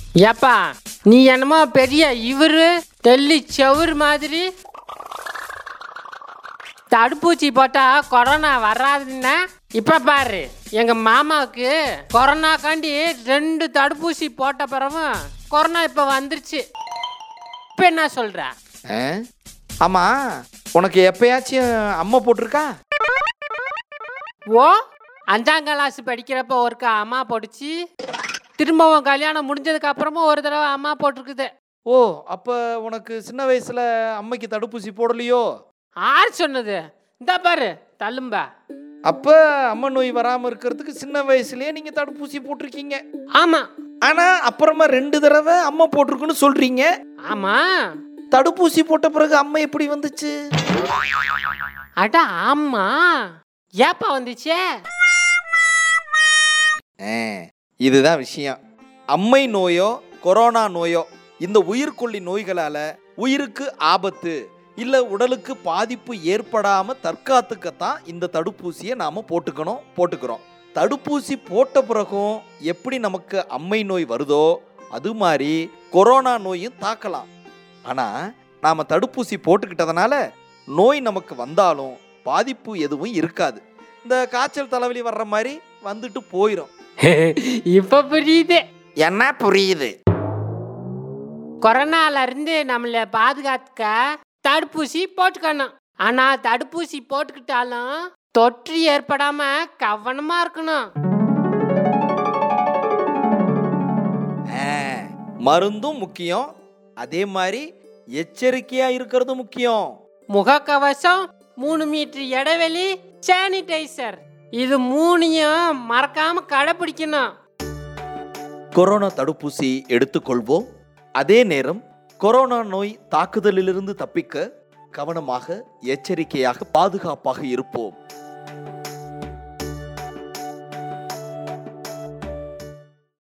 ஏப்பா நீ என்னமோ பெரிய இவரு டெல்லி செவுரு மாதிரி தடுப்பூசி போட்டா கொரோனா வராதுன்னா இப்ப பாரு, எங்க மாமாவுக்கு கொரோனாக்காண்டி 2 தடுப்பூசி போட்ட பிறகும் கொரோனா இப்ப வந்துருச்சு. இப்ப என்ன சொல்ற? ஆமா, உனக்கு எப்பயாச்சும் அம்மா போட்டிருக்கா? ஓ, 5ஆம் கிளாஸ் படிக்கிறப்ப ஒருக்கா அம்மா போட்டுச்சு. திரும்பவும் கல்யாணம் முடிஞ்சதுக்கு அப்புறமும் ஒரு தடவை அம்மா போட்டிருக்குது. ஓ, அப்ப உனக்கு சின்ன வயசுல அம்மைக்கு தடுப்பூசி போடலையோ? ஆறு சொன்னது? இந்த பாரு தள்ளும்பா. அப்ப அம்மா நோய் வராம இருக்கிறதுக்கு சின்ன வயசுலயே நீங்க தடுப்பூசி போட்டிருக்கீங்க. ஆமா. ஆனா அப்புறமா 2 தடவை அம்மா போட்டிருக்குன்னு சொல்றீங்க. ஆமா. தடுப்பூசி போட்ட பிறகு அம்மா எப்படி வந்துச்சு? அட ஆமா, ஏப்பா வந்துச்சே? இதுதான் விஷயம். அம்மை நோயோ கொரோனா நோயோ இந்த உயிர்கொல்லி நோய்களால உயிருக்கு ஆபத்து இல்ல உடலுக்கு பாதிப்பு ஏற்படாம தற்காத்துக்கத்தான் இந்த தடுப்பூசியை நாம போட்டுக்கிறோம். தடுப்பூசி போட்ட பிறகும் எப்படி நமக்கு அம்மை நோய் வருதோ அது மாதிரி கொரோனா நோயும் தாக்கலாம். ஆனா நாம தடுப்பூசி போட்டுக்கிட்டதுனால நோய் நமக்கு வந்தாலும் பாதிப்பு எதுவும் இருக்காது. இந்த காய்ச்சல் தலைவலி வர்ற மாதிரி வந்துட்டு போயிடும். இப்ப புரியுது. என்ன புரியுது? கொரோனால இருந்து நம்மளை பாதுகாத்துக்க தடுப்பூசி போட்டுக்கணும். ஆனா தடுப்பூசி போட்டுக்கிட்டாலும் தொற்று ஏற்படாம கவனமா இருக்கணும். மருந்தும் முக்கியம், அதே மாதிரி எச்சரிக்கையா இருக்கிறது முக்கியம். முகக்கவசம், 3 மீட்டர் இடைவெளி, சானிடைசர், இது 3ஐயும் மறக்காம கடைபிடிக்கணும். கொரோனா தடுப்பூசி எடுத்துக்கொள்வோம். அதே நேரம் கொரோனா நோய் தாக்குதலிலிருந்து தப்பிக்க கவனமாக எச்சரிக்கையாக பாதுகாப்பாக இருப்போம்.